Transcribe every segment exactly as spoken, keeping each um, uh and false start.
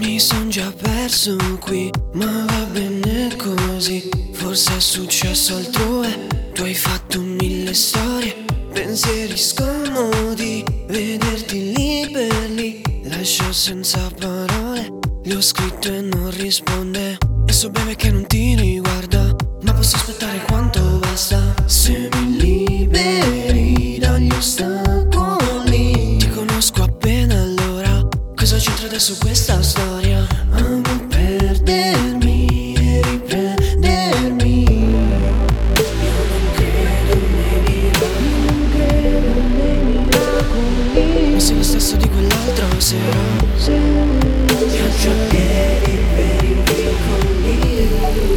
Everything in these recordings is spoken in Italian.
Mi son già perso qui, ma va bene così. Forse è successo altrove, tu hai fatto mille storie, pensieri scomodi, vederti lì per lì. Lascio senza parole, gli ho scritto e non risponde. E so bene che non ti riguarda, ma posso aspettare quanto basta. Se mi liberi dagli ostacoli, ti conosco appena allora, cosa c'entra adesso questa storia? Amo perdermi e riprendermi. Io non credo nei miracoli, non credo nei miracoli, ma sei lo stesso di quell'altra sera. Viaggio a piedi per i vicoli,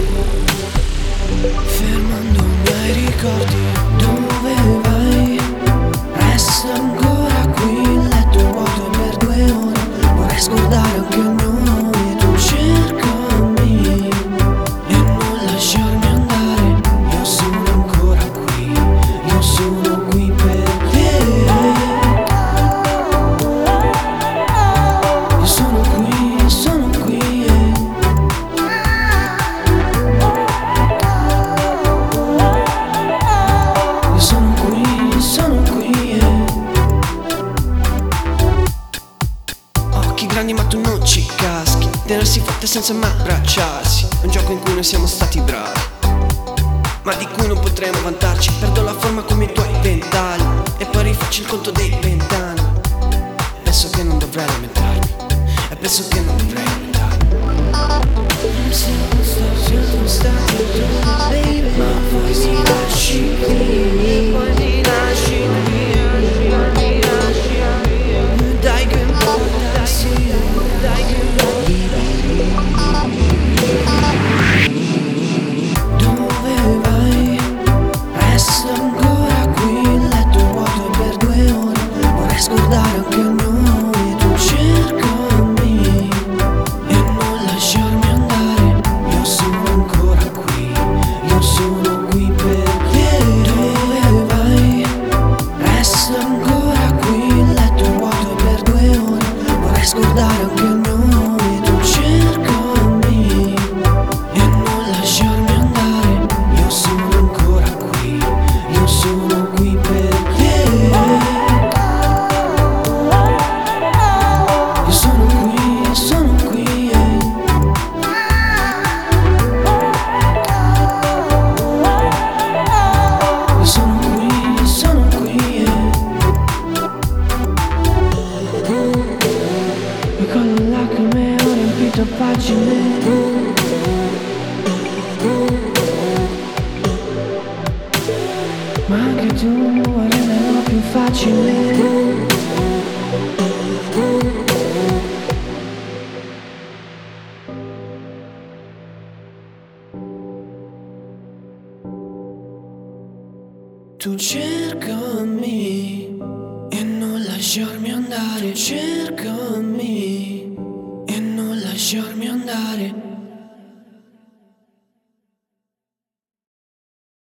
fermandomi ai ricordi. Dove vai? Resta ancora qui, il letto vuoto per due ore. Vorrei scordare anche il mio nome. Tu cercami e non lasciarmi andare. Io sono ancora qui, io sono qui per te. Io sono qui, sono qui, eh. Io sono qui, sono qui, eh. Occhi grandi ma tu non ci caschi, tenersi forte senza mai abbracciarsi. È un gioco in cui noi siamo stati bravi, ma di cui non potremo vantarci. Perdo la forma come i tuoi vent'anni e poi rifaccio il conto dei vent'anni. Penso che non dovrei lamentarmi, e penso che non dovrei lamentarmi. Non siamo stati, siamo stati altrove, baby, ma poi mi lasci qui, poi mi lasci qui, mi lasci qui. Dai che importa, sì, dai che importa. Dove vai? Resta ancora qui, il letto vuoto per due ore. Vorrei scordare anche il mio nome. Tu cercami e non lasciarmi andare. Io sono ancora qui, io sono qui per te. Dove vai? Resta ancora qui, il letto vuoto per due ore. Vorrei scordare anche il mio nome. Tu cercami e non lasciarmi andare. Io sono ancora qui, io sono qui per te. Io sono qui, sono qui, eh. Io sono qui, sono qui, eh. E con le lacrime ho riempito pagine. Ma anche tu renderò più facile. Tu cercami e non lasciarmi andare. Cercami e non lasciarmi andare.